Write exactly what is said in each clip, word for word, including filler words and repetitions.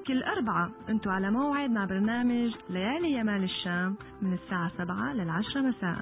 كل أربعة انتوا على موعد مع برنامج ليالي يمال الشام من الساعة سبعة للعشرة مساء.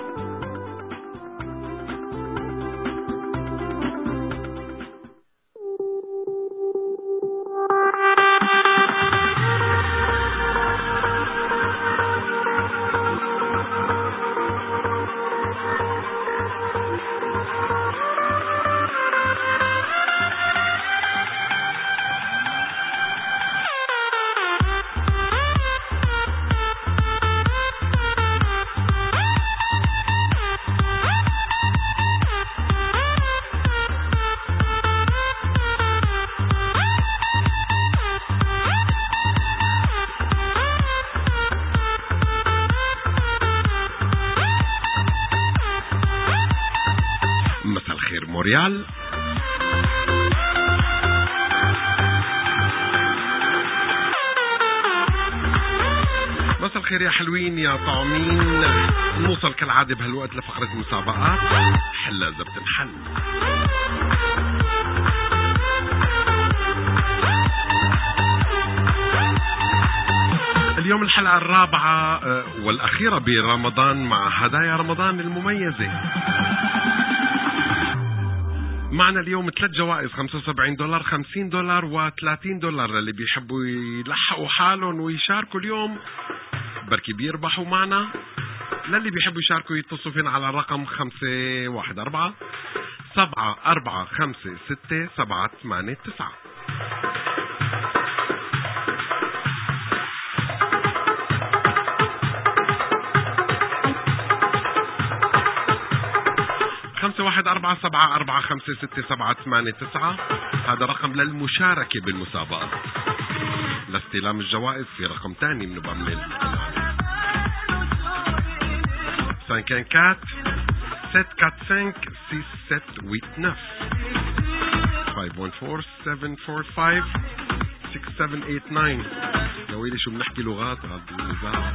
موريال. مساء الخير يا حلوين يا طعمين. نوصل كالعادة بهالوقت لفقرة مسابقات حلا إذا بتنحل. اليوم الحلقة الرابعة والأخيرة برمضان مع هدايا رمضان المميزة. معنا اليوم ثلاث جوائز، خمسة وسبعين دولار، خمسين دولار وثلاثين دولار للي بيحبوا يلحقوا حالهم ويشاركوا اليوم بركي بيربحوا معنا. للي بيحبوا يشاركوا يتصلوا فينا على الرقم خمسة واحد أربعة سبعة أربعة خمسة ستة سبعة ثمانية تسعة. خمسة واحد أربعة سبعة أربعة خمسة ستة سبعة ثمانية تسعة. هذا رقم للمشاركة بالمسابقة. لاستلام الجوائز في رقم تاني من بعمل خمسة أربعة سبعة أربعة خمسة ستة سبعة ثمانية تسعة خمسة واحد أربعة سبعة أربعة خمسة ستة سبعة ثمانية تسعة. يا ويلي شو بنحكي لغات هذا النزاع.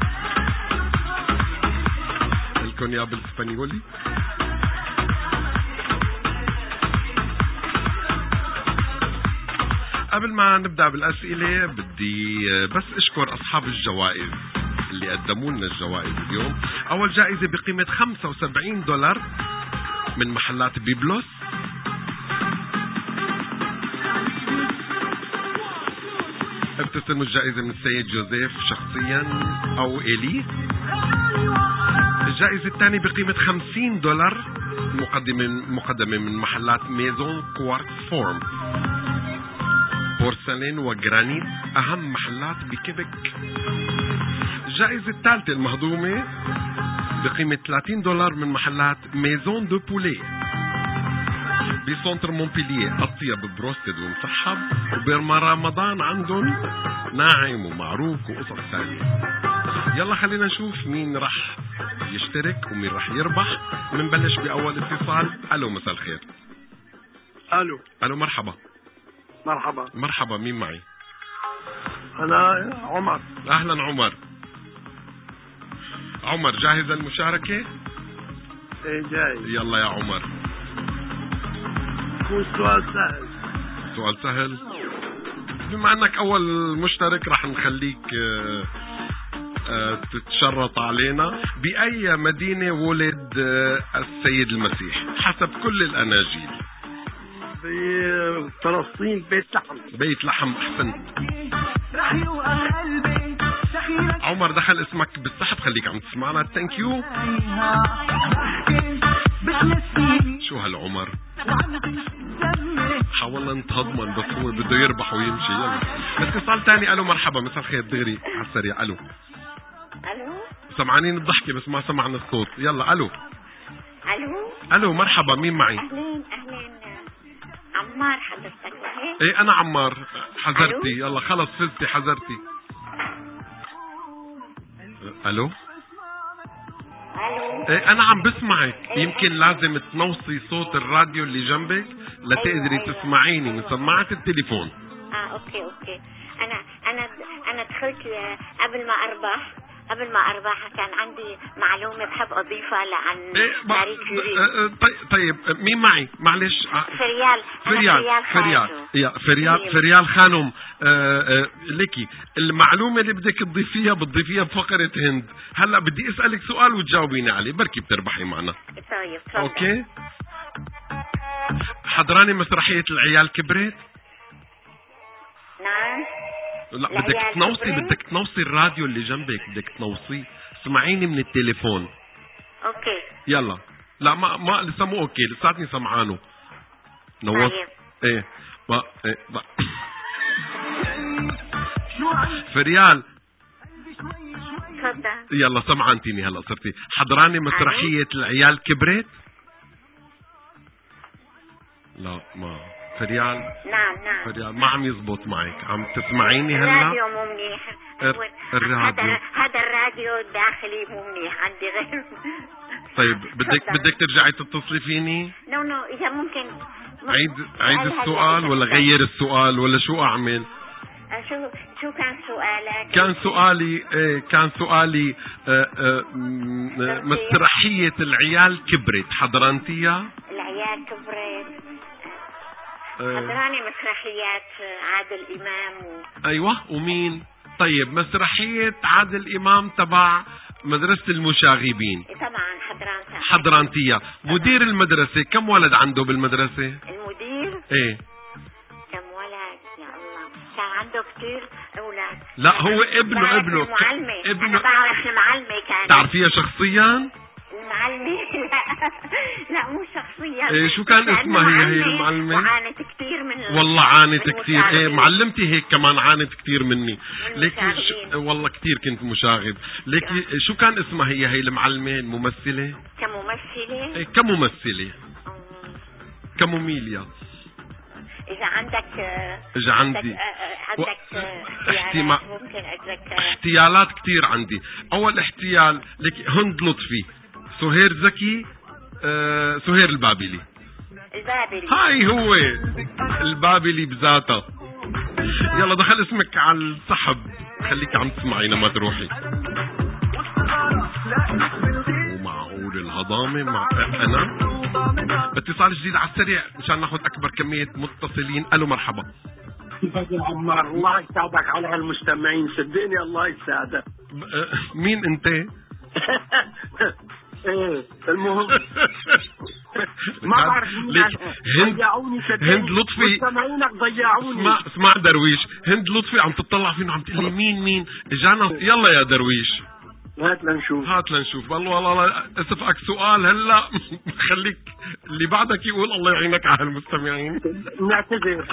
لكم يا بالإسبانيولي. قبل ما نبدأ بالأسئلة بدي بس أشكر أصحاب الجوائز اللي قدموا لنا الجوائز اليوم. أول جائزة بقيمة خمسة وسبعين دولار من محلات بيبلوس. ابتسموا الجائزة من السيد جوزيف شخصيا أو إلي. الجائزة الثانية بقيمة خمسين دولار مقدمة مقدمة من محلات ميزون كوارتز فورم، بورسلين وجرانيت، أهم محلات بكيبك. الجائزة الثالثة المهضومة بقيمة ثلاثين دولار من محلات ميزون دو بولي بسنتر مونبيلييه، أطيب بروستد ومسحب، وبرمضان عندهم ناعم ومعروف وقصص ثانية. يلا خلينا نشوف مين رح يشترك ومين رح يربح. منبلش بأول اتصال. ألو مساء الخير. ألو. ألو مرحبا. مرحبا. مرحبا، مين معي؟ أنا عمر. أهلا عمر. عمر جاهز للمشاركة؟ إيه جاهز. يلا يا عمر. كون سؤال سهل. سؤال سهل. بما أنك أول مشترك رح نخليك اه اه تتشرط علينا. بأي مدينة ولد اه السيد المسيح حسب كل الأناجيل؟ في فلسطين، بيت لحم. بيت لحم، أحسنت. عمر دخل اسمك بالسحب، خليك عم تسمعنا. ثانك يو. شو هالعمر، حاولنا نتهضمن بس هو بده يربح ويمشي. يلا اتصال تاني. ألو مرحبا، مساء الخير. دغري على السريع. ألو. ألو. سمعانين الضحكة بس ما سمعنا الصوت. يلا ألو. ألو. ألو مرحبا، مين معي؟ أهلين أهلين. عمار حضرتك صحيح؟ ايه أنا عمار. حذرتي. يلا خلص فزتي، حذرتي. ألو. ألو. ايه أنا عم بسمعك. يمكن لازم تنوصي صوت الراديو اللي جنبك لتقدري أيوة. تسمعيني من سماعة التليفون. اه اوكي اوكي. انا انا انا دخلت قبل ما اربح قبل ما اربحها كان عندي معلومه بحب اضيفها عن إيه ماري كوري. طيب طيب مين معي؟ معلش. فريال. فريال فريال يا فريال فريال خانم. آه آه ليكي المعلومه اللي بدك تضيفيها بتضيفيها بفقره هند. هلا بدي اسالك سؤال وتجاوبيني عليه، بركي بتربحي معنا. طيب تفضل. اوكي. حضراني مسرحيه العيال كبرت؟ نعم. لا بدك تنوصي بدك تنوصي الراديو اللي جنبك، بدك تنوصيه. اسمعيني من التليفون. اوكي. يلا. لا ما ما لسه مو اوكي، لساتني سمعانه. نوص. طيب. ايه ما ايه ما. فريال. تفضل. يلا سمعانتيني هلا صرتي. حضراني مسرحية العيال كبرت؟ لا ما فريال. نعم نعم. فريال ما عم يزبط معك، عم تسمعيني هلا؟ الراديو مو منيح. الراديو هذا هذا الراديو الداخلي مو منيح، عندي غير. طيب بدك بدك ترجعي تتصلي فيني؟ نو نو اذا ممكن. عيد عيد السؤال ولا غير السؤال ولا شو اعمل؟ شو شو كان سؤالك؟ كان سؤالي ايه كان سؤالي اه اه مسرحية العيال كبرت حضرانتيها؟ العيال كبرت. حضراني مسرحيات عادل امام و... ايوه. ومين؟ طيب مسرحية عادل امام تبع مدرسة المشاغبين. طبعا حضرانتها. حضرانتيها. مدير المدرسة كم ولد عنده بالمدرسة؟ المدير؟ ايه كم ولد يا الله؟ كان عنده كثير اولاد. لا هو ابنه ابنه المعلمة. ابنه. انا بعرف المعلمة كانت. تعرفيها شخصيا؟ المعلمة لا لا مو شخصيا. ايه شو كان اسمها هي هي المعلمة؟ وعانت كثير من والله عانت كثير. ايه معلمتي هيك كمان عانت كثير مني. ليكي ش... والله كثير كنت مشاغب. ليكي شو كان اسمها هي هي المعلمة الممثلة؟ كممثلة؟ ايه كممثلة. كموميليا. إذا عندك إذا عندي عندك احتمال ممكن أتذكر. احتيالات كثير عندي. أول احتيال لك هند لطفي، سهير زكي، آه سهير البابلي. البابلي هاي هو البابلي بذاته. يلا دخل اسمك على السحب، خليك عم تسمعينا ما تروحي. ومعقول الهضامة مع أنا اتصال جديد على السريع مشان ناخذ أكبر كمية متصلين. ألو مرحبا. كيفك يا عمار؟ الله يساعدك على هالمستمعين، صدقني الله يساعدك. مين أنت؟ ايه المهم ما بعرف هند هند لطفي. مستمعينك ضيعوني. اسمع اسمع درويش، هند لطفي عم تطلع فينا عم تقول لي مين مين اجانا. يلا يا درويش هات لنشوف. هات لنشوف. والله والله اسفك سؤال هلا خليك اللي بعدك يقول الله يعينك على المستمعين. نعتذر.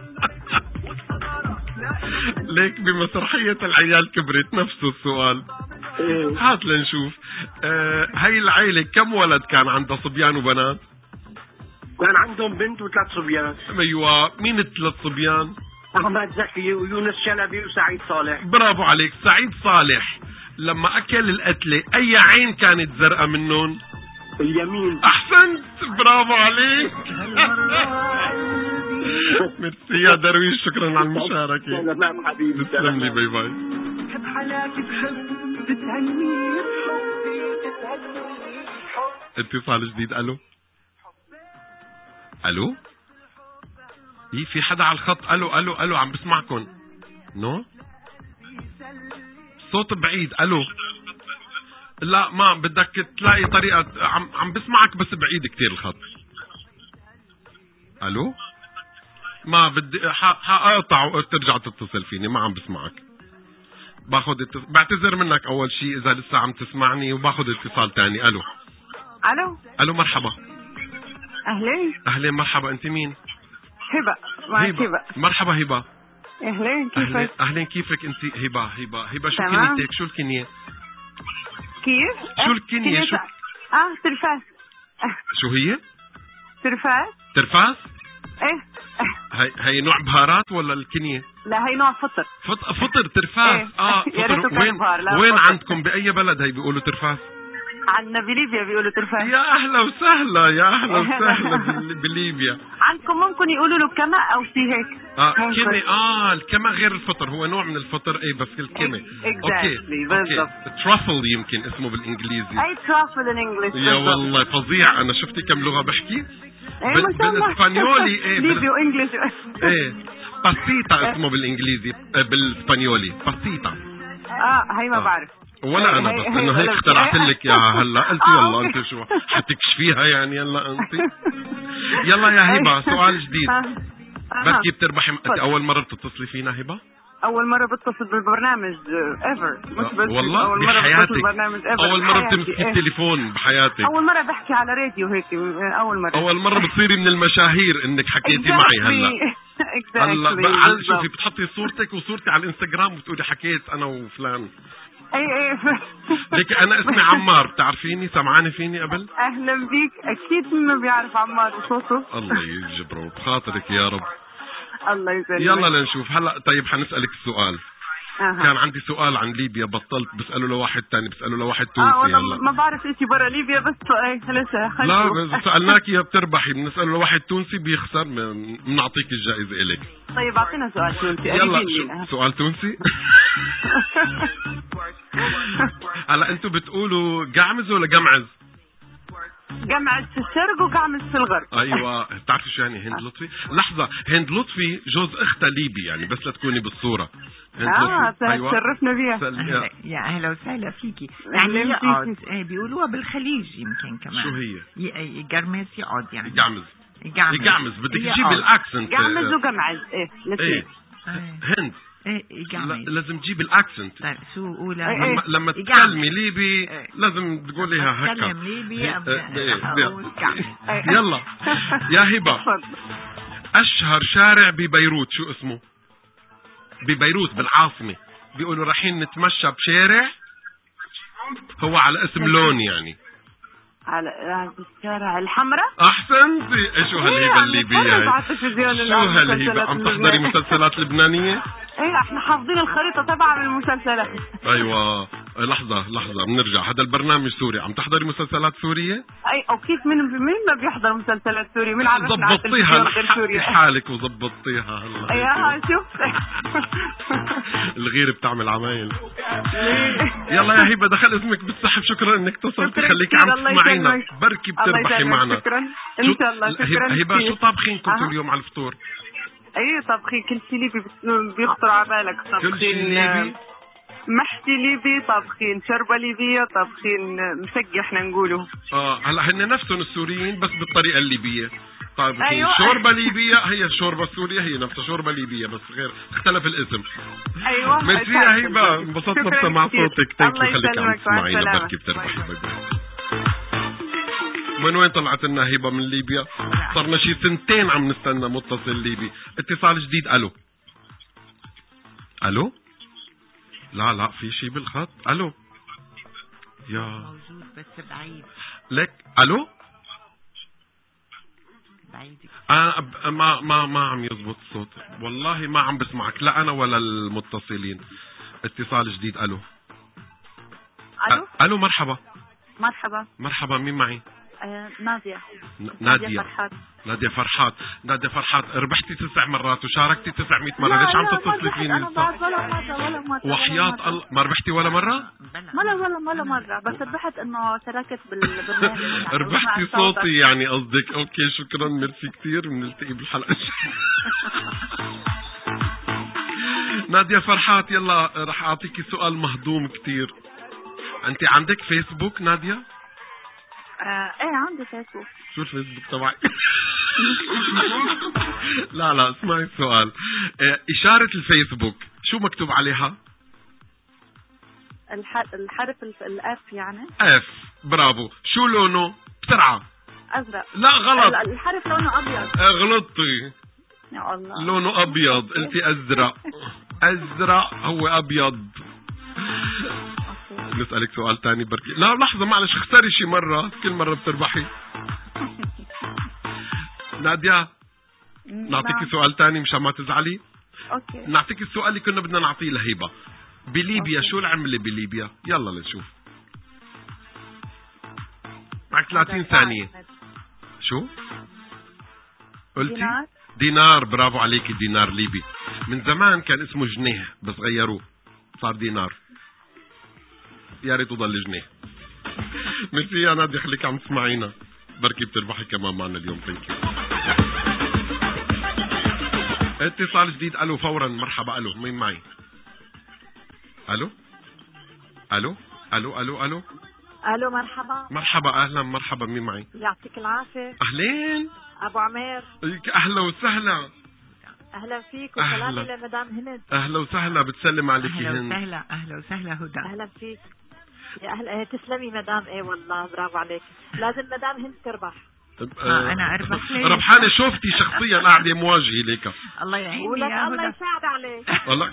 ليك بمسرحية العيال كبرت نفس السؤال. إيه. هات لنشوف. آه هاي العيلة كم ولد كان عندها، صبيان وبنات؟ كان عندهم بنت وثلاث صبيان. ايوه. مين الثلاث صبيان؟ احمد زكي ويونس شلبي وسعيد صالح. برافو عليك. سعيد صالح لما اكل القتلة اي عين كانت زرقاء منهم؟ اليمين. احسنت برافو عليك. ميرسي يا درويش، شكرا على المشاركة. سلام حبيبي. تسلم لي. باي باي. بحب حلاك بحب بتهني اتصال جديد. الو الو ايه في حدا على الخط؟ الو الو الو عم بسمعكم. نو صوت بعيد. الو لا ما بدك تلاقي طريقة. عم عم بسمعك بس بعيد كتير الخط. الو ما بدي حقاطع وترجع تتصل فيني، ما عم بسمعك. باخذ اتص... بعتذر منك اول شيء اذا لسه عم تسمعني، وباخذ اتصال تاني. الو الو الو مرحبا. اهلين. اهلين مرحبا. انت مين؟ هبه. معك هبه. مرحبا هبه. اهلين كيفك؟ اهلين كيفك انت هبه؟ هبه هبه شو تمام. كنيتك؟ شو الكنية؟ كيف؟ شو الكنية؟ شو اه ترفاس. شو هي؟ ترفاس. ترفاس؟ ايه. هي هي نوع بهارات ولا الكنية؟ لا هي نوع فطر. فط... فطر ترفاس. إيه. اه يا ريته فطر. وين بهار. وين فطر. عندكم باي بلد هي بيقولوا ترفاس؟ عندنا بليبيا بيقولوا ترفاس. يا أهلا وسهلا يا أهلا وسهلا بال- بليبيا. عندكم ممكن يقولوا له كما أو شيء هيك. اه كمي. اه الكما غير الفطر، هو نوع من الفطر. ايه بس الكمي. اوكي بالضبط. ترافل يمكن اسمه بالانجليزي. اي ترافل ان انجلش. يا والله فظيع. انا شفتي كم لغة بحكي ايه بال- ما شاء الله. بالاسبانيولي. ايه ليبي بال... وانجلش. ايه باسيتا اسمه بالانجليزي. آه، بالاسبانيولي باسيتا. اه هي ما آه. بعرف. ولا انا بس انه هيك اخترعت لك اياها هلا. قلت آه، يلا أوكي. انت شو حتكشفيها يعني. يلا انت يلا يا هبه سؤال جديد. آه. آه. بركي بتربحي. انت تفضل. اول مره بتتصلي فينا هبه؟ اول مره بتصل بالبرنامج ايفر. مش بس والله اول مره بحياتك بتصل بالبرنامج ever. اول مره بحياتي. بتمسكي إيه. التليفون بحياتك. اول مره بحكي على راديو هيك. اول مره اول مره بتصيري من المشاهير انك حكيتي معي هلا. هلا exactly. بقى شوفي بتحطي صورتك وصورتي على الانستغرام وتقولي حكيت انا وفلان. اي اي ليك انا اسمي عمار، بتعرفيني؟ سمعاني فيني قبل؟ اهلا بيك. اكيد منه بيعرف عمار وصوته. الله يجبره بخاطرك يا رب. الله يسلمك. يلا لنشوف هلا. طيب حنسألك السؤال. أه. كان عندي سؤال عن ليبيا بطلت بسأله لواحد تاني، بسأله لواحد اه تونسي. والله هلا ما بعرف شيء برا ليبيا بس ايه لسه. لا بس سألناك يا بتربحي. بنسأله لواحد تونسي بيخسر من- بنعطيك الجائزة إليك. طيب اعطينا سؤال تونسي. يلا قريبين شو لينا. سؤال تونسي. هلا انتوا بتقولوا قعمز ولا قمعز؟ قمعز في الشرق وقعمز في الغرب. ايوه بتعرفي شو يعني هند لطفي؟ لحظة، هند لطفي جوز اختها ليبي يعني بس لتكوني بالصورة. هند اه لطفي. أيوة. تشرفنا بيها. سل... أهلا. يا- يا اهلا وسهلا فيكي. أهلاً يعني فيكي. يقعد. إيه، بيقولوها بالخليج يمكن كمان. شو هي؟ ي- يقرمس يقعد يعني. قعمز. يقعمز. يقعمز بدك يقعد. تجيبي الاكسنت. قعمز وقمعز. ايه الاثنين. ايه إيه. هند ايه لا- يقعمز. لازم تجيب الاكسنت. طيب شو قولها؟ إيه، إيه. لما لما يقعمز. تتكلمي ليبي إيه. لازم تقوليها هكا. اتكلم ليبي إيه، أبدأ إيه، أقول إيه. قعمز. يلا يا هبة، تفضل. اشهر شارع ببيروت شو اسمه؟ ببيروت بالعاصمة بيقولوا رايحين نتمشى بشارع هو على اسم لون يعني. على على الشارع الحمراء. احسنتي. شو هالهبة الليبية بنتفرج هاي؟ على التلفزيون شو الآن هالهبة؟ مسلسلات عم تحضري اللبنانية. مسلسلات لبنانية؟ ايه احنا حافظين الخريطة تبعها من المسلسلات. ايوه لحظة لحظة بنرجع. هذا البرنامج سوري. عم تحضري مسلسلات سورية؟ اي او كيف من مين ما بيحضر مسلسلات سوري؟ مين عرفنا على ضبطيها التلفزيون غير لحقتي سوريا؟ حالك وضبطيها هلا. ايوه شوف. الغيرة بتعمل عمايل. يلا يا هبة دخل اسمك بالسحب. شكرا انك اتصلتي. شكراً خليكي كثير. عم الله تسمعينا. يسلمك. بركي الله بتربحي يسلمك. معنا. شكرا ان شو- شاء الله. شكرا هبة كثير. شو طابخين كنتوا أها. اليوم على الفطور؟ اي طبخين كل شيء ليبي بت- بيخطر على بالك. كل شيء طبخين ليبي؟ محشي ليبي، طبخين شوربه ليبيه، طبخين مسقي احنا نقوله. اه هلا هن نفسهم السوريين بس بالطريقة الليبية. طيب أيوة. شوربة ليبية هي الشوربة السورية هي نفسها شوربة ليبية بس غير اختلف الاسم. ايوه ميرسي يا هبة انبسطنا شكراً بسمع كثير. صوتك. ثانك الله يو. خليك عم يسلمك. مع تسمعينا. السلامة. بركي بتربحي. باي. باي باي. من وين طلعت لنا هبة؟ من ليبيا. صرنا شي سنتين عم نستنى متصل ليبي. اتصال جديد. الو الو. لا لا في شي بالخط. الو يا موجود بس بعيد. لك. الو. بعيد. آه ب- ما ما ما عم يزبط الصوت والله. ما عم بسمعك لا انا ولا المتصلين. اتصال جديد. الو الو أ- الو مرحبا. مرحبا. مرحبا مين معي؟ آه نادية. ن- نادية. فرحات. نادية فرحات. نادية فرحات ربحتي تسع مرات وشاركتي تسعمية مرة. لا ليش عم لا، ما تتصلي ربحت فيني أنا لسه؟ بعد ولا مرة ولا مرة. وحياة ولا مرة. الله ما ربحتي ولا مرة؟ ولا ولا ولا مرة بس ربحت إنه شاركت بالبرنامج. يعني ربحتي وسمعت صوتي صوتك. يعني قصدك. اوكي شكرا ميرسي كثير. بنلتقي بالحلقة الجاية. نادية فرحات يلا رح اعطيكي سؤال مهضوم كثير. انت عندك فيسبوك نادية؟ آه ايه عندي فيسبوك. شو الفيسبوك تبعك؟ لا لا اسمعي السؤال. اه، اشارة الفيسبوك شو مكتوب عليها؟ الح... الحرف الف... الاف يعني. اف. برافو. شو لونه؟ بسرعة. ازرق. لا غلط. ال- الحرف لونه ابيض. اه، غلطتي. يا الله. لونه ابيض. قلتي ازرق. ازرق هو ابيض. نسألك سؤال تاني بركي. لا لحظة معلش اختاري شي مرة. كل مرة بتربحي. نادية نعطيكي نعم. سؤال تاني مشان ما تزعلي. اوكي. نعطيكي السؤال اللي كنا بدنا نعطيه لهيبة. بليبيا أوكي. شو العملة بليبيا؟ يلا لنشوف. معك ثلاثين ثانية. شو قلتي؟ دينار. دينار، برافو عليكي. دينار ليبي. من زمان كان اسمه جنيه بس غيروه صار دينار. يا ريت ضل جنيه. ميرسي يا نادية، خليك عم تسمعينا، بركي بتربحي كمان معنا اليوم. ثانك يو. اتصال جديد. الو فورا. مرحبا. الو مين معي؟ الو الو الو الو الو الو مرحبا. مرحبا. اهلا مرحبا. مين معي؟ يعطيك العافية. اهلين. ابو عمير. اهلا وسهلا. اهلا فيك أهلا. وسلامي لمدام هند. اهلا وسهلا. بتسلم عليكي أهلا هند. وسهلا. أهلا وسهلا هدى. اهلا فيك يا اهلا. ايه تسلمي مدام. ايه والله برافو عليك. لازم مدام هند تربح. آه أنا أربح ليه؟ ربحانة. شوفتي شخصيا قاعدة مواجهة ليك. الله يعيني ولك يا الله هدى. يساعد عليك. والله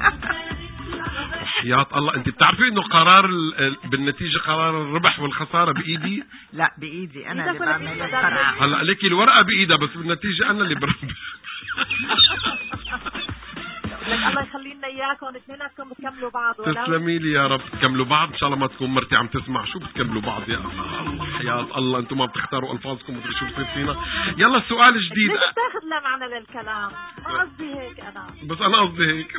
حياة الله. انت بتعرفي انه قرار ال... بالنتيجة قرار الربح والخسارة بايدي. لا بإيدي أنا إيدك اللي ولا بعمل بإيد القرعة. هلا ليك الورقة بايدها بس بالنتيجة انا اللي بربح. لك الله يخلي لنا اياكم اثنيناتكم بتكملوا بعض. ولو تسلمي لي يا رب. تكملوا بعض ان شاء الله. ما تكون مرتي عم تسمع. شو بتكملوا بعض يا الله. حياة الله انتم ما بتختاروا الفاظكم ومدري شو بصير فينا. يلا السؤال الجديد. ليش بتاخذ لا معنى للكلام؟ ما قصدي هيك انا. بس انا قصدي هيك.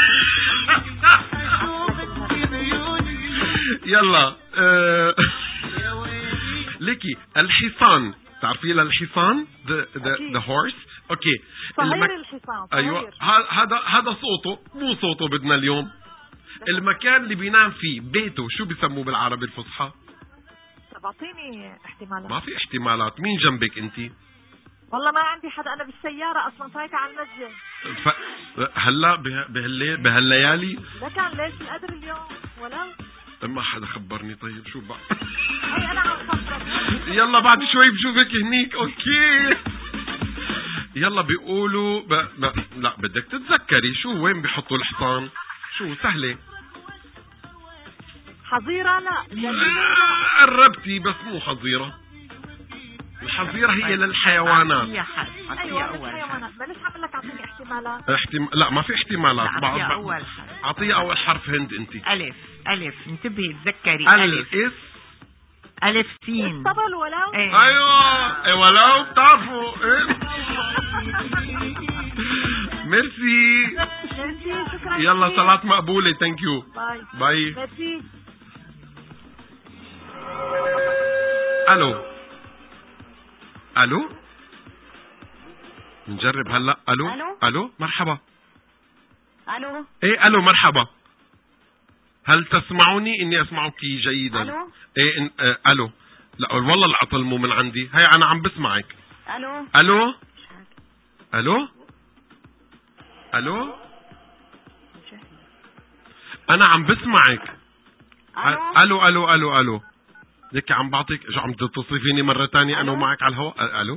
يلا آه، ليكي الحصان. تعرفي للحصان the the the horse. اوكي. صهير المك... الحصان. ايوه صهير. هذا هذا صوته مو صوته بدنا اليوم. المكان اللي بينام فيه بيته شو بيسموه بالعربي الفصحى؟ طب اعطيني احتمالات. ما في احتمالات. مين جنبك انت؟ والله ما عندي حدا. انا بالسيارة اصلا فايتة على المسجد. ف... هلا به... بهالليل بهالليالي. لكن ليش القدر اليوم ولو ما حدا خبرني. طيب شو بقى؟ هي انا عم خبرك. يلا بعد شوي بشوفك هنيك. اوكي. يلا بيقولوا ب... ب... لا بدك تتذكري شو وين بيحطوا الحصان. شو سهلة. حظيرة. لا قربتي بس مو حظيرة. الحظيرة هي للحيوانات. أعطيها حرف. أعطيها ايوه أول حرف. الحيوانات. بلاش عم لك اعطيني احتمالات. احتم... لا ما في احتمالات. بعض أعطيها أول حرف. اعطيها اول حرف. هند انت. ألف. ألف. انتبهي تذكري. ألف. الاس. ألف سين. الطبل ولو. ايه. ايوه إيه ولو بتعرفوا ايه. ميرسي. ميرسي. شكرا. يلا كثير. صلاة مقبولة. ثانك يو. باي. باي. ميرسي. الو الو نجرب هلا. الو ألو؟ الو مرحبا. الو ايه الو مرحبا. هل تسمعوني؟ اني اسمعك جيدا. الو ايه إن... آه الو. لا والله العطل مو من عندي. هي انا عم بسمعك. الو الو الو الو انا عم بسمعك. الو الو الو الو ليك عم بعطيك. شو عم تتصلي فيني مرة تانية انا ومعك على الهواء؟ الو.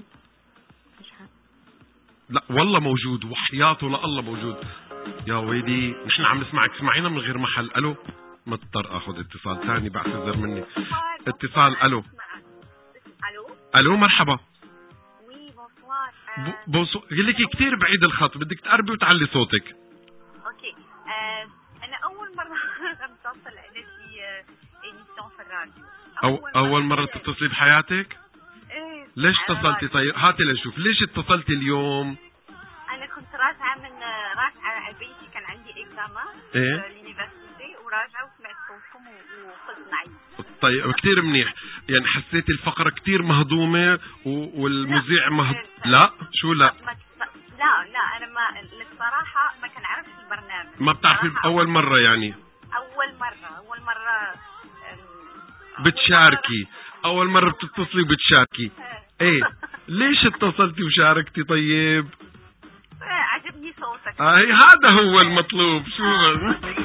لا والله موجود وحياته لله موجود. يا ويلي نحن عم نسمعك. اسمعينا من غير محل. الو. مضطر اخذ اتصال ثاني. بعتذر مني. اتصال. الو الو الو مرحبا. وي بونسوار. بوسو لك كثير بعيد الخط. بدك تقربي وتعلي صوتك. اوكي. آه، انا اول مره عم توصل لك ايميسيون في الراديو. أو اول مرة تتصلي بحياتك؟ ايه. ليش اتصلتي؟ طيب هاتي لنشوف ليش اتصلتي اليوم. انا كنت راجعه من راجعه على بيتي. كان عندي اكزاما ايه في اليونيفرسيتي وراجعه وسمعت صوتكم وقلت نعيد. طيب كثير منيح. يعني حسيتي الفقرة كثير مهضومة و... والمذيع مهض. لا شو لا لا لا انا ما الصراحه ما كان عرفت البرنامج. ما بتعرفي اول مرة يعني. اول مره اول مره بتشاركي. اول مرة بتتصلي بتشاركي. ايه ليش اتصلتي وشاركتي؟ طيب عجبني صوتك. آه هذا هو المطلوب. شو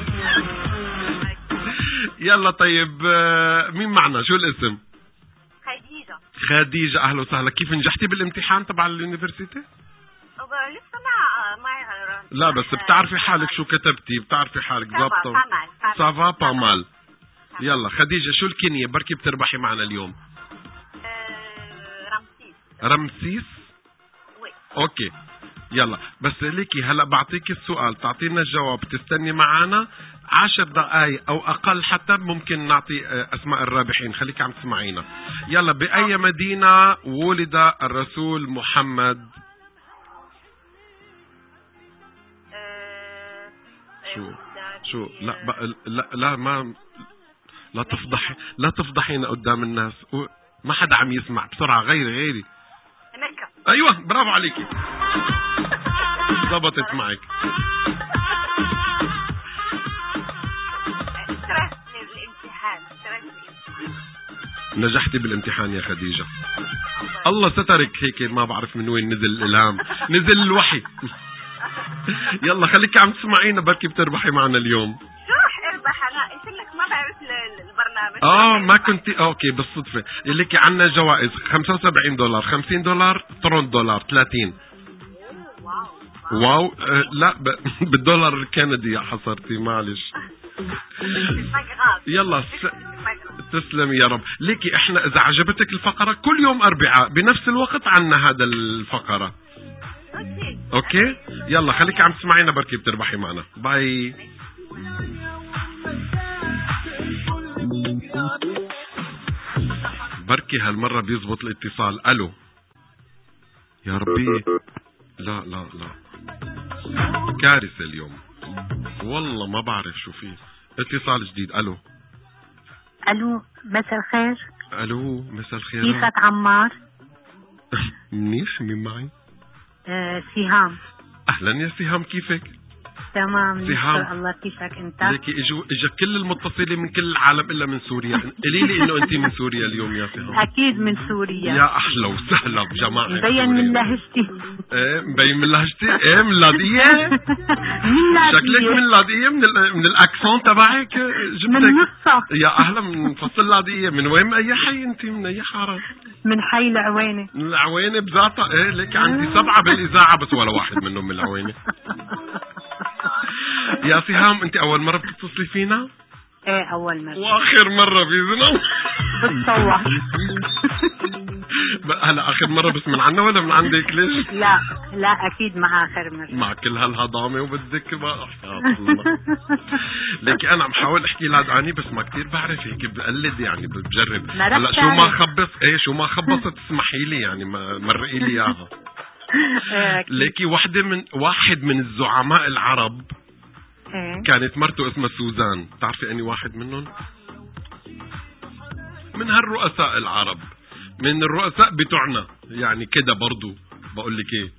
يلا طيب آه مين معنا؟ شو الاسم؟ خديجة. خديجة. اهلا وسهلا. كيف نجحتي بالامتحان تبع اليونيفرسيتي؟ لسه ما ما لا بس بتعرفي حالك شو كتبتي؟ بتعرفي حالك ضابطة؟ سافا بامال. يلا خديجة شو الكنية؟ بركي بتربحي معنا اليوم. أه رمسيس. رمسيس. وي. اوكي يلا بس ليكي هلا بعطيك السؤال تعطينا الجواب تستني معنا عشر دقائق او اقل حتى ممكن نعطي اسماء الرابحين. خليك عم تسمعينا. يلا باي مدينة ولد الرسول محمد؟ شو شو لا بقى لا لا ما لا تفضحي لا تفضحينا قدام الناس ما حدا عم يسمع. بسرعة غيري غيري. مكة. ايوه برافو عليكي ضبطت معك. نجحتي بالامتحان يا خديجة. الله سترك هيك ما بعرف من وين نزل الإلهام نزل الوحي. يلا خليكي عم تسمعينا بركي بتربحي معنا اليوم. شو رح اربح انا؟ قلت لك ما بعرف البرنامج. اه ما كنتي اوكي بالصدفة. لك عنا جوائز خمسة وسبعين دولار خمسين دولار ثلاثين دولار ثلاثين. واو واو آه لا ب... بالدولار الكندي يا حصرتي معلش. يلا س... تسلمي يا رب. ليكي احنا اذا عجبتك الفقرة كل يوم اربعاء بنفس الوقت عنا هذا الفقرة. اوكي اوكي يلا خليكي عم تسمعينا بركي بتربحي معنا. باي. بركي هالمرة بيزبط الاتصال. الو يا ربي. لا لا لا كارثة اليوم والله ما بعرف شو فيه. اتصال جديد. الو الو مساء الخير. الو مساء الخير. كيفك عمار؟ منيح. مين معي؟ آه سهام. اهلا يا سهام كيفك؟ تمام سهام. نشكر الله. كيفك انت؟ ليكي اجوا اجا كل المتصلين من كل العالم الا من سوريا. قولي لي انه انت من سوريا اليوم يا سهام. اكيد من سوريا. يا احلى وسهلا بجماعه. مبين من لهجتي. ايه مبين من لهجتي. ايه من لاذقيه. من لاذقيه. شكلك من لاذقيه من ال... من الاكسون تبعك جبتك. من نصها. يا اهلا من فصل لاذقيه. من وين؟ من اي حي انت؟ من اي حاره؟ من حي العوينه. من العوينه بذاتها. ايه لك عندي سبعه بالاذاعه بس ولا واحد منهم من العوينه. يا سهام انت اول مرة بتتصلي فينا؟ ايه اول مرة. واخر مرة باذن بتصور. هلا اخر مرة بس من عنا ولا من عندك؟ ليش؟ لا لا اكيد مع اخر مرة. مع كل هالهضامة وبدك ما احياط الله. ليكي انا عم حاول احكي لاداني بس ما كتير بعرف هيك بقلد يعني بجرب. هلا شو ما خبص ايه شو ما خبصت اسمحي لي يعني ما مرقي لي اياها. ليكي وحدة من واحد من الزعماء العرب كانت مرته اسمها سوزان. تعرفي اني واحد منهم من هالرؤساء العرب من الرؤساء بتوعنا يعني كده برضو. بقول لك ايه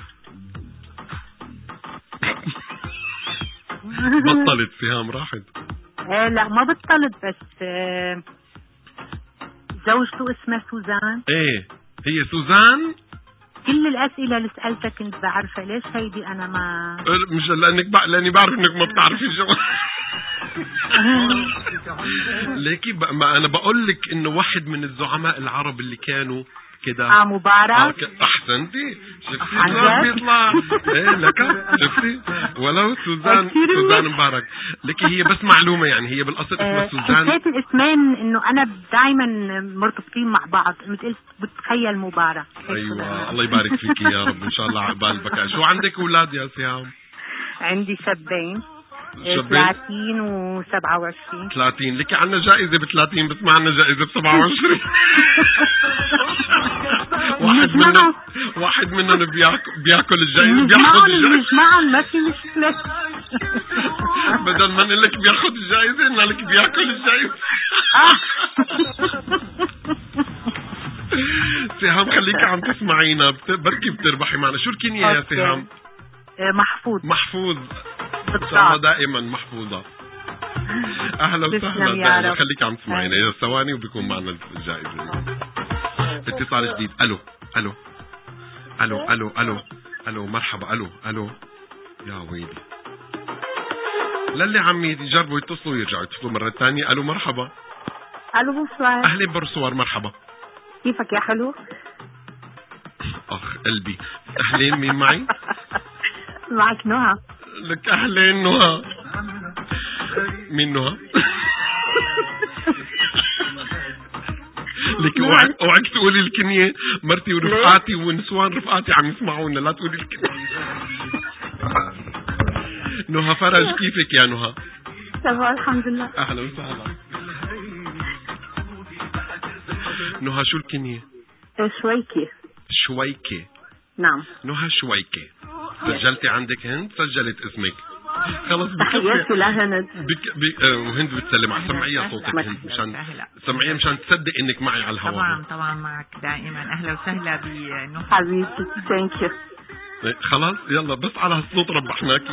بطلت سهام راحت. ايه لا ما بطلت بس آه زوجته اسمها سوزان. ايه هي سوزان. كل الأسئلة اللي سألتك كنت بعرفها. ليش هيدي أنا ما مش لأنك بع... لأني بعرف إنك ما بتعرفي الجواب. ليكي ب... ما أنا بقول لك إنه واحد من الزعماء العرب اللي كانوا كده. اه مبارك. آه ك... أحسنتي. شفتي صار بيطلع. إيه لك شفتي ولو سوزان سوزان مبارك. لكي هي بس معلومة يعني هي بالأصل اسمها سوزان. حسيت الاسمين إنه أنا دائما مرتبطين مع بعض. مثل بتخيل مبارك. أيوة الله يبارك فيكي يا رب إن شاء الله عقبال بكاء. شو عندك أولاد يا سهام؟ عندي شابين. ثلاثين وسبعة وعشرين. ثلاثين. لك عنا جائزة بثلاثين بس ما عنا جائزة بسبعة وعشرين. واحد منهم واحد منهم بياكل بياكل الجائزة بياخذ الجائزة. مش معهم ما في مشكلة. بدل ما نقول لك بياخذ الجائزة قلنا لك بياكل الجائزة. سهام خليك عم تسمعينا بركي بتربحي معنا. شو الكنية يا سهام؟ محفوظ. محفوظ ان شاء الله دائما محفوظة. اهلا وسهلا. خليك عم تسمعينا يا ثواني وبيكون معنا الجائزة. اتصال جديد. الو الو الو الو الو الو مرحبا. الو الو يا ويلي. للي عم يجربوا يتصلوا يرجعوا يتصلوا مرة ثانية. الو مرحبا. الو بونسوار. اهلا بونسوار مرحبا. كيفك يا حلو؟ اخ قلبي. اهلين مين معي؟ معك نهى. لك اهلين نهى. مين نهى؟ لك اوعك اوعك تقولي الكنية. مرتي ورفقاتي ونسوان رفقاتي عم يسمعونا لا تقولي الكنية. نهى فرج، كيفك يا نهى؟ تمام الحمد لله. اهلا وسهلا. نهى شو الكنية؟ شويكي. شويكي. نعم. نهى شويكي. سجلتي عندك هند؟ سجلت اسمك. خلص تحياتي لهند. بك... ب... آه وهند بتسلم على سمعية صوتك هند مشان سمعية مشان تصدق انك معي على الهواء. طبعا طبعا معك دائما. اهلا وسهلا بنهى حبيبتي. ثانك يو. خلاص يلا بس على هالصوت ربحناكي.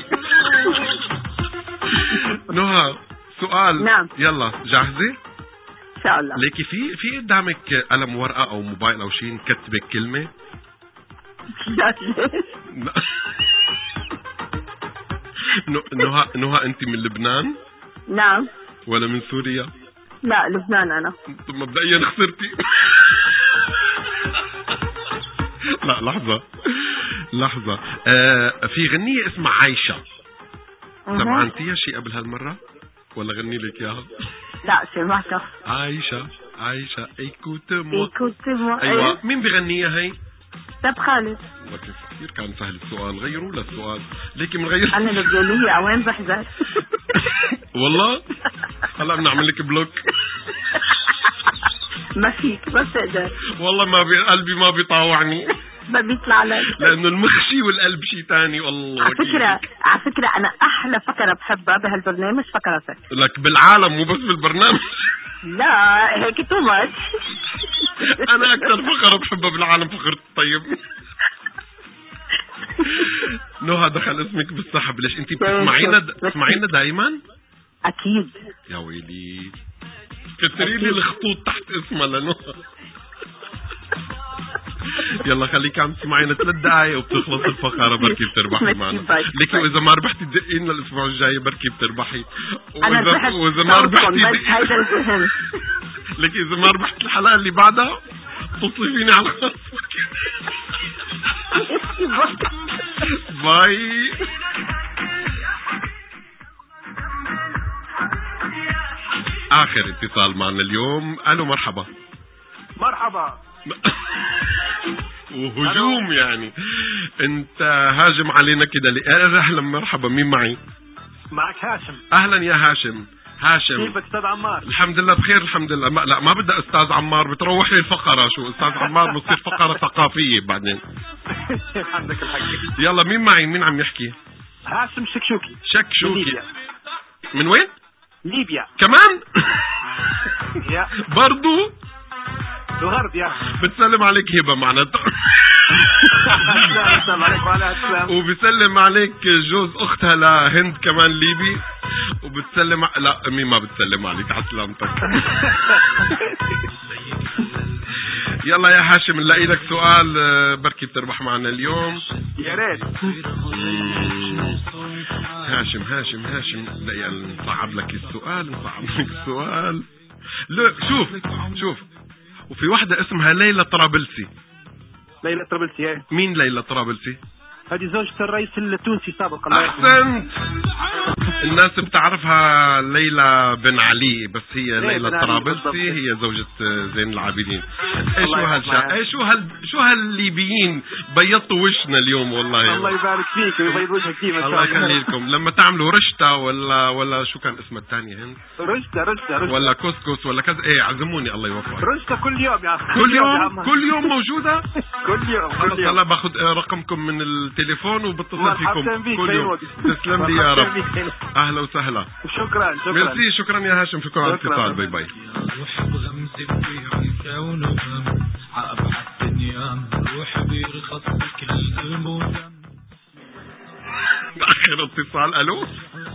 نهى سؤال. نعم. يلا جاهزة؟ ان شاء الله. ليكي في في قدامك قلم ورقة او موبايل او شيء نكتبك كلمة؟ لا ليش؟ نهى نهى انت من لبنان؟ نعم. ولا من سوريا؟ لا لبنان انا. مبدئيا خسرتي. لا لحظة لحظة. آه في غنية اسمها عايشة، سمعتيها شيء قبل هالمرة ولا غني لك اياها؟ لا سمعتها. عايشة عايشة ايكوتمو ايكوتمو. ايوه. مين بغنيها هي؟ طب خالد. لكن كثير كان سهل السؤال، غيروا له السؤال. ليكي بنغير. انا لبنانية وين بحذر. والله هلا بنعمل لك بلوك. ما فيك بس اقدر. والله ما بي... قلبي ما بيطاوعني. ما بيطلع لك لانه المخ شيء والقلب شيء ثاني. والله على فكرة على فكرة انا احلى فكرة بحبها بهالبرنامج فكرتك. لك بالعالم مو بس بالبرنامج. لا هيك تو ماتش. انا اكثر فقرة بحبها بالعالم فقرة الطيب. نهى دخل اسمك بالسحب. ليش انت بتسمعينا بتسمعينا دائما؟ اكيد. يا ويلي كتري لي الخطوط تحت اسمها لنهى. يلا خليك عم تسمعينا ثلاث دقايق وبتخلص الفقرة. بركي بتربحي معنا. ليكي واذا ما ربحتي دقينا الاسبوع الجاي بركي بتربحي. واذا واذا ما ربحتي هيدا الذهن. ليكي اذا ما ربحت الحلقة اللي بعدها اتصلي فيني على خاص. باي. اخر اتصال معنا اليوم. الو مرحبا. مرحبا. وهجوم يعني انت هاجم علينا كده. اهلا مرحبا. مين معي؟ معك هاشم. اهلا يا هاشم. هاشم كيفك استاذ عمار؟ الحمد لله بخير الحمد لله. ما لا ما بدي استاذ عمار، بتروح لي الفقره. شو استاذ عمار بتصير فقره ثقافيه بعدين. عندك الحق. يلا مين معي؟ مين عم يحكي؟ هاشم شكشوكي. شكشوكي. من وين؟ ليبيا. كمان؟ يا برضو الغرب يا بتسلم عليك هبه معناتها. السلام عليكم. وعلى السلام. وبسلم عليك جوز اختها لهند كمان ليبي. وبتسلم ع... لا مين ما بتسلم عليك على سلامتك. يلا يا هاشم نلاقي لك سؤال بركي بتربح معنا اليوم. يا ريت. هاشم هاشم هاشم لا نصعب لك السؤال نصعب لك السؤال. لا شوف شوف وفي واحدة اسمها ليلى طرابلسي. ليلى طرابلسي ايه؟ مين ليلى طرابلسي؟ هذه زوجة الرئيس التونسي السابق. الله يرحمه. احسنت. الناس بتعرفها ليلى بن علي بس هي ليلى طرابلسي هي زوجة زين العابدين. ايش شو هالشا ايش شو هال شو هالليبيين بيضوا وشنا اليوم والله. الله يبارك فيك ويبيض وجهك كثير. الله يخلي لكم. لما تعملوا رشتا ولا ولا شو كان اسمها الثانية هند؟ رشتا رشتا رشتا ولا كسكس ولا كذا. ايه عزموني الله يوفقك. رشتا كل يوم يا اخي. كل يوم كل يوم موجودة. كل يوم كل يوم. باخذ رقمكم من التليفون وبتصل فيكم كل يوم. تسلم لي يا رب. اهلا وسهلا. شكرا شكرا. ميرسي شكرا يا هاشم. شكرا على الاتصال. باي باي. روح بغمز بغيرك ونغم عبع الدنيا روح برخصك للمدم. اخر اتصال. الو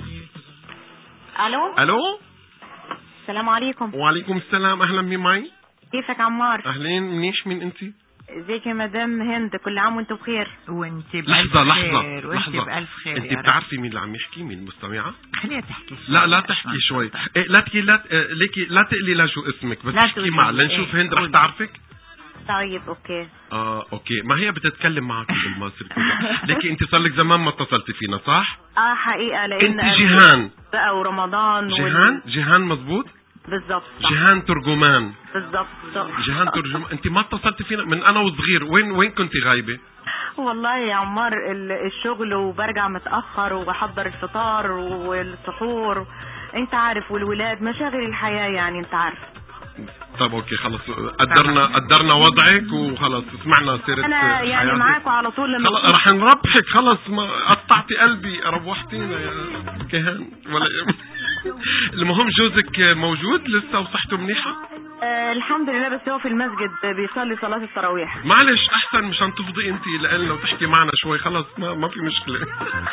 الو الو. السلام عليكم. وعليكم السلام. اهلا مين معي؟ كيفك عمار؟ اهلين. منيش. مين انتي؟ ازيك يا مدام هند؟ كل عام وانتم بخير. وانت بألف لحظة لحظة خير. وانت لحظة. بألف خير. انت بتعرفي مين اللي عم يحكي؟ مين المستمعة؟ خليها تحكي شوي. لا لا تحكي شوي. إيه لا تحكي لا ت... ليكي لا تقلي لا شو اسمك بس تحكي مع لنشوف. إيه؟ هند رح تعرفك. طيب اوكي. اه اوكي. ما هي بتتكلم معك بالمصري كده. ليكي انت صار لك زمان ما اتصلتي فينا صح؟ اه حقيقة لان انت جيهان بقى ورمضان جيهان وال... جيهان مزبوط. بالضبط. جيهان ترجمان. بالضبط. جيهان ترجمان. انت ما اتصلتي فينا من انا وصغير. وين وين كنتي غايبة؟ والله يا عمار الشغل وبرجع متأخر وبحضر الفطار والسحور، انت عارف، والولاد، مشاغل الحياة يعني انت عارف. طب اوكي خلص، قدرنا قدرنا وضعك وخلص سمعنا سيرة انا يعني معاك على طول. لما خلص رح نربحك، خلص ما قطعتي قلبي، روحتينا يا كيهان ولا المهم جوزك موجود لسه وصحته منيحة؟ آه الحمد لله، بس هو في المسجد بيصلي صلاة التراويح. معلش احسن مشان تفضي انت لنا وتحكي معنا شوي، خلص ما, ما في مشكلة.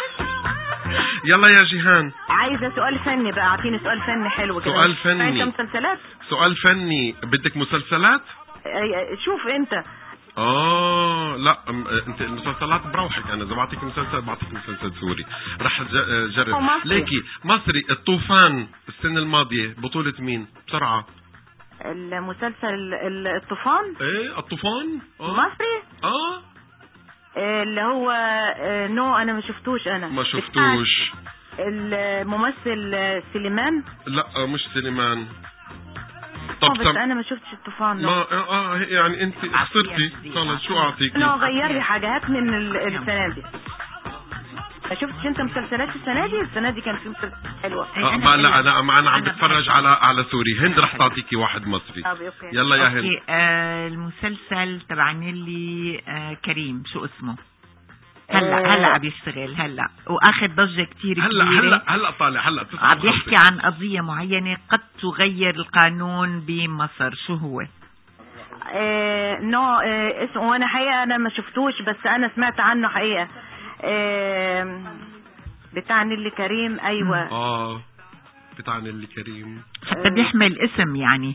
يلا يا جيهان، عايزة سؤال فني بقى، اعطيني سؤال فني حلو كده. سؤال فني؟ مسلسلات. سؤال فني، بدك مسلسلات؟ آه شوف انت. اه لا انت المسلسلات بروحك، انا اذا بعطيك مسلسل بعطيك مسلسل سوري. رح جرب ليكي مصري. الطوفان السنة الماضية بطولة مين؟ بسرعة. المسلسل الطوفان. ايه الطوفان آه. مصري. اه اللي هو نو انا ما شفتوش. انا ما شفتوش. الممثل سليمان. لا مش سليمان. طب بس انا ما شفتش الطوفان. ما اه يعني انت خسرتي خلص. شو اعطيك؟ انا غير لي حاجه، هات من السنه دي. ما شفتش انت مسلسلات السنه دي؟ السنه دي كان في مسلسلات حلوه. آه ما لا انا ما انا عم بتفرج على على سوري. هند رح تعطيكي واحد مصري. يلا يا هند. آه المسلسل تبع نيلي آه كريم شو اسمه؟ هلا هلا عم يشتغل هلا واخذ ضجه كثير كبيره. هلا هلا هلا طالع هلا عم يحكي عن قضيه معينه قد تغير القانون بمصر. شو هو؟ آه نو آه اسمه، وانا حقيقه انا ما شفتوش، بس انا سمعت عنه حقيقه. آه بتاع نيلي كريم. ايوه اه بتاع نيلي كريم، حتى بيحمل اسم يعني.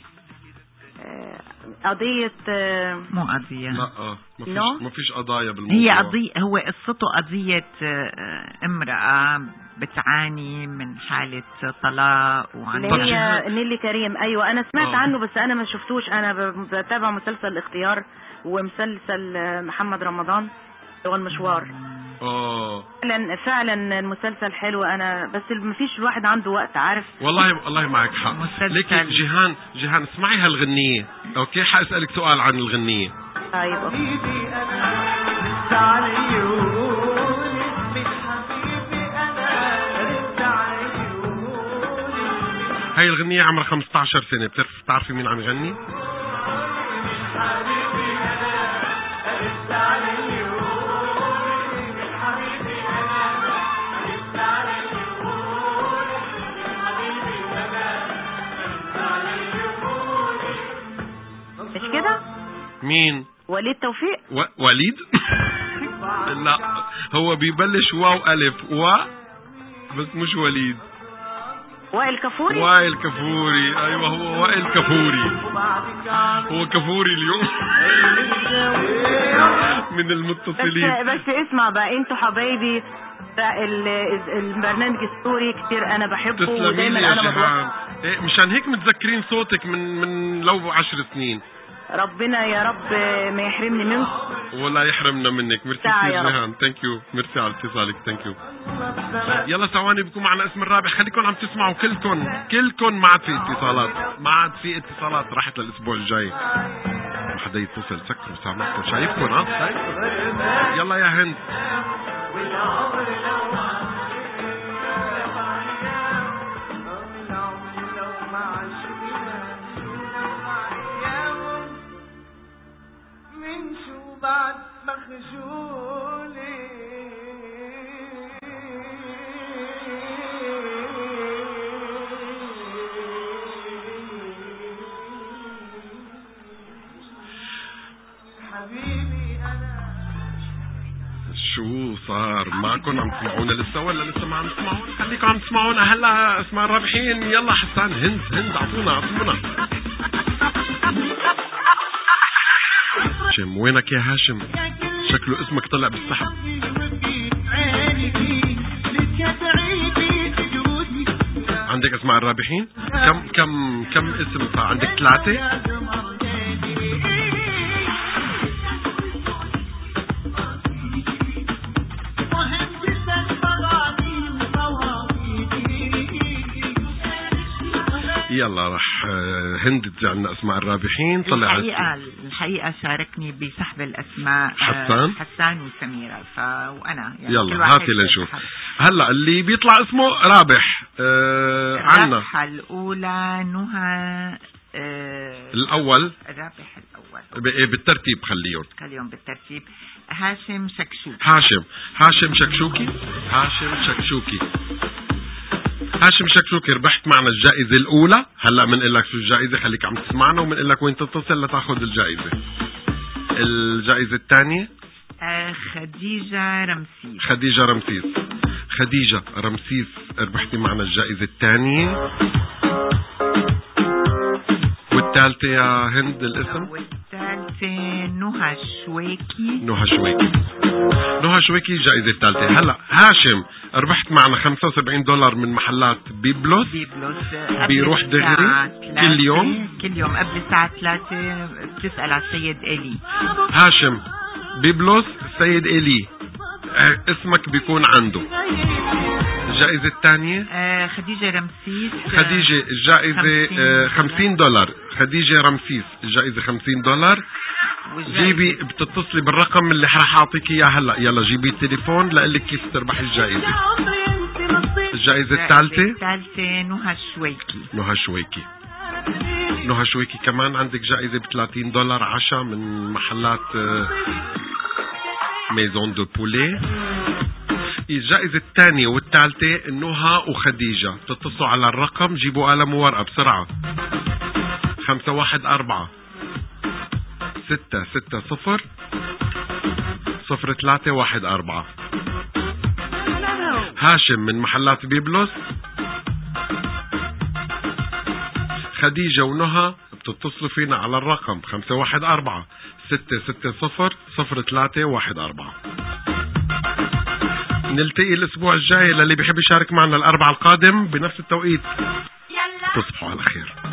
قضية مو قضية. لا اه ما فيش ما فيش قضايا بالموضوع. هي قضية، هو قصته قضية امرأة بتعاني من حالة طلاق وعندها. اللي هي نيلي كريم. ايوه انا سمعت آه. عنه بس انا ما شفتوش. انا بتابع مسلسل الاختيار ومسلسل محمد رمضان هو المشوار. اه فعلا فعلا المسلسل حلو. انا بس ما فيش الواحد عنده وقت، عارف. والله والله معك حق. لكن جيهان جيهان اسمعي هالغنية اوكي؟ حاسألك سؤال عن الغنية. طيب اوكي. هاي الغنية عمرها خمسة عشر سنة. بتعرف تعرفي مين عم يغني؟ مش كده؟ مين؟ وليد توفيق. و... وليد؟ لا هو بيبلش واو ألف و بس مش وليد. وائل كفوري. وائل كفوري. ايوه هو وائل كفوري. هو كفوري اليوم. من المتصلين. بس, بس اسمع بقى، انتوا حبايبي البرنامج السوري كتير انا بحبه ودايما انا مبسوط. إيه مشان هيك متذكرين صوتك من من لو عشر سنين. ربنا يا رب ما يحرمني منك ولا يحرمنا منك. ميرسي كثير جيهان. ثانك يو. ميرسي على اتصالك. ثانك يو. يلا ثواني بكون معنا اسم الرابح. خليكم عم تسمعوا كلكم كلكم. ما عاد في اتصالات، ما عاد في اتصالات. راحت للاسبوع الجاي. ما حدا يتصل. سكروا سامعكم. شايفكم ها؟ شايفكم. يلا يا هند. بعد مخجولي حبيبي أنا. شو صار معكم؟ عم تسمعونا لسه ولا لسه ما عم تسمعونا؟ خليكم عم تسمعونا هلا. اسمع الرابحين. يلا حسان. هند هند اعطونا اعطونا. هاشم وينك يا هاشم؟ شكله اسمك طلع بالسحب. عندك اسماء الرابحين؟ كم كم كم اسم صار عندك؟ ثلاثة؟ يلا رح هند تجعلنا اسماء الرابحين. طلعت الحقيقة الحقيقة شاركني بسحب الاسماء حسان حسان وسميرة ف وانا يعني يلا هاتي لنشوف. هلا اللي بيطلع اسمه رابح آه عنا الرابحة الاولى نهى آه الاول الرابح الاول بالترتيب خليهم خليهم بالترتيب. هاشم شكشوكي. هاشم هاشم شكشوكي هاشم شكشوكي هاشم شكشوكي ربحت معنا الجائزة الأولى. هلا بنقول لك شو الجائزة، خليك عم تسمعنا وبنقول لك وين تتصل لتاخذ الجائزة. الجائزة الثانية آه خديجة رمسيس. خديجة رمسيس خديجة رمسيس ربحتي معنا الجائزة الثانية. والثالثة يا هند الاسم؟ والثالثة نهى شويكي. نهى شويكي نهى شويكي الجائزة الثالثة. هلا هاشم ربحت معنا خمسة وسبعين دولار من محلات بيبلوس. بيبلوس بيروح دغري كل يوم كل يوم قبل الساعة ثلاثة بتسأل على السيد إلي. هاشم بيبلوس السيد إلي اه اسمك بيكون عنده. الجائزة الثانية آه خديجة رمسيس. خديجة الجائزة آه خمسين دولار. خديجة رمسيس الجائزة خمسين دولار. جيبي بتتصلي بالرقم اللي رح اعطيك اياه هلا. يلا جيبي التليفون لقلك كيف تربحي الجائزة. الجائزة الثالثة الثالثة نهى شويكي. نهى شويكي نهى شويكي كمان عندك جائزة ب ثلاثين دولار عشاء من محلات ميزون دو بولي. الجائزة الثانية والثالثة نهى وخديجة. تتصلوا على الرقم، جيبوا قلم وورقة بسرعة. خمسة واحد أربعة ستة ستة صفر صفر ثلاثة واحد أربعة. هاشم من محلات بيبلوس. خديجة ونهى بتتصلوا فينا على الرقم خمسة واحد أربعة ستة ستة صفر صفر ثلاثة واحد أربعة. نلتقي الأسبوع الجاي للي بيحب يشارك معنا الأربعاء القادم بنفس التوقيت. تصبحوا على خير.